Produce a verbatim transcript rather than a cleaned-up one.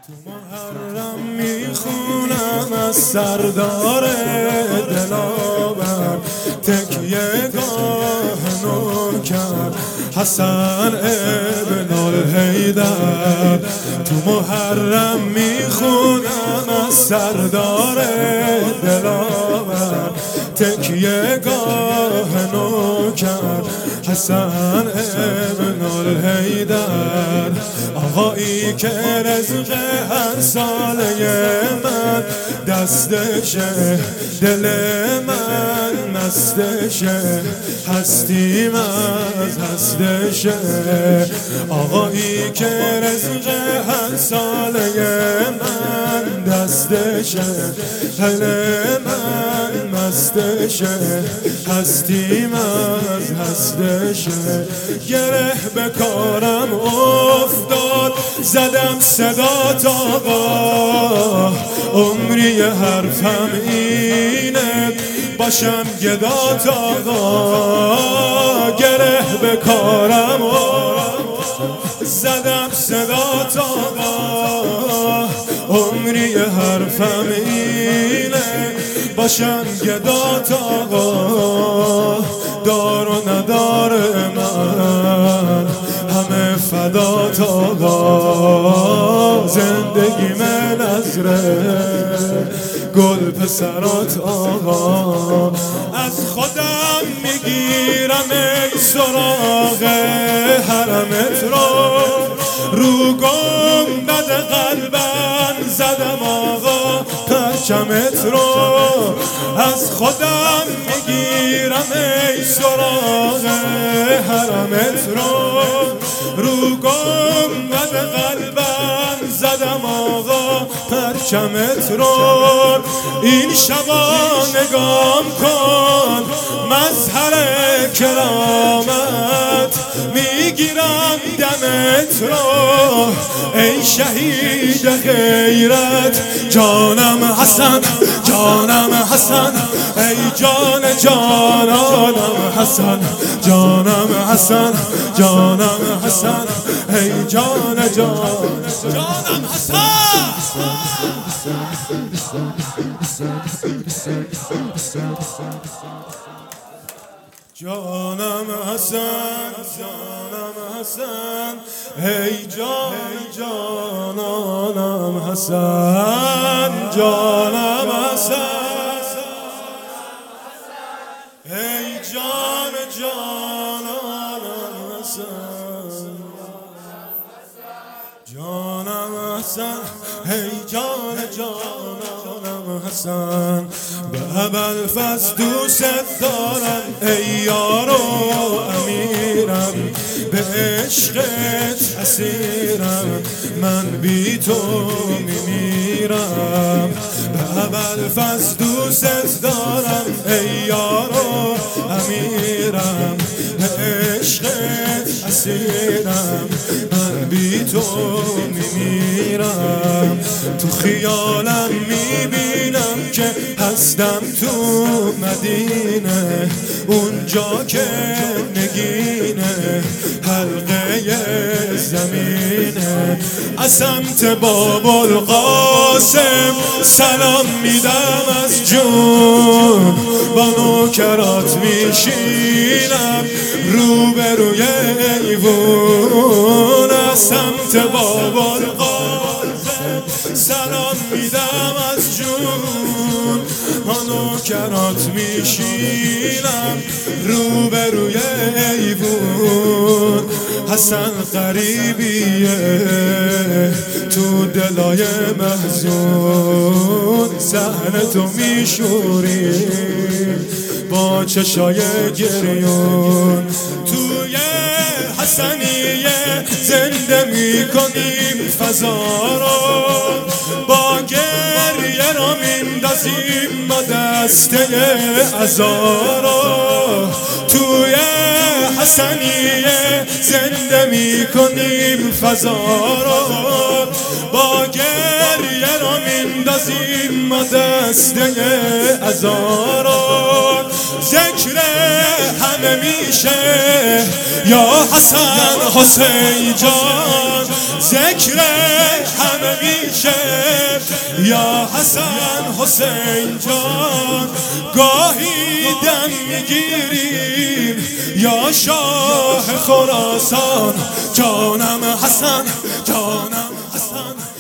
تو محرم میخونم از سردار دلاور تکیه گاه نوکر حسن ابن الحیدر. تو محرم میخونم از سردار دلاور تکیه گاه نوکر حسن ابن الحیدر. آقایی که رزق هر ساله من دستشه، دل من مستشه، هستیم از هستشه. آقایی که رزق هر ساله من دستشه، دل من مستشه، هستیم از هستشه. گره به کارم افتاد زدم صدا آقا، عمری حرفم اینه باشم گدات آقا. گره به کارم زدم صدا آقا، عمری حرفم اینه باشم گدات آقا. دار و ندار من همه فدات آقا، زندگی من نظره گل پسرات آقا. از خودم میگیرم ای سراغ حرمت رو، رو گنبد قلبم زدم آقا پرچمت رو. از خودم میگیرم ای سراغ حرمت رو، رو گنبد قلبم زدم آقا پرچمت رو. این شبا نگام کن مظهر کرامت، میگیرم دمت رو ای شهید غیرت. جانم حسن، جانم حسن، ای جان جانانم حسن. جانم حسن، جانم حسن، ای جان جان جانم حسن. جانم حسن، جانم حسن، ای جان جانانم حسن. جانم حسن، ای جان جانانم حسن. جانم حسن، ای جان جانانم حسن. به ابوالفضل دوست دارم ای یار و امیرم، به عشقت اسیرم من بی تو میمیرم. به ابوالفضل دوست دارم ای یار و امیرم، به عشقت اسیرم من بی تو میمیرم. تو خیالم میبینم که هستم تو مدینه، اونجا که نگینه حلقه زمینه. از سمت باب القاسم سلام میدم از جون، با نوکرات میشینم روبروی ایوون. از سمت باب القاسم سلام میدم از جون، با نوکرات میشینم روبروی ایوون. حسن قریبیه تو دلای محزون، صحنه تو میشوری با چشای گریون. توی حسنیه زنده میکنیم فضا رو، با گریه را میندازیم ما دسته عزا رو. توی حسنیه زنده میکنیم فضا رو، با گریه را میندازیم ما دسته عزا رو. ذکر همه میشه یا حسن حسین جان، ذکر همه میشه یا حسن حسین جان گاهی دم میگیریم یا شاه خراسان جانم حسن جانم حسن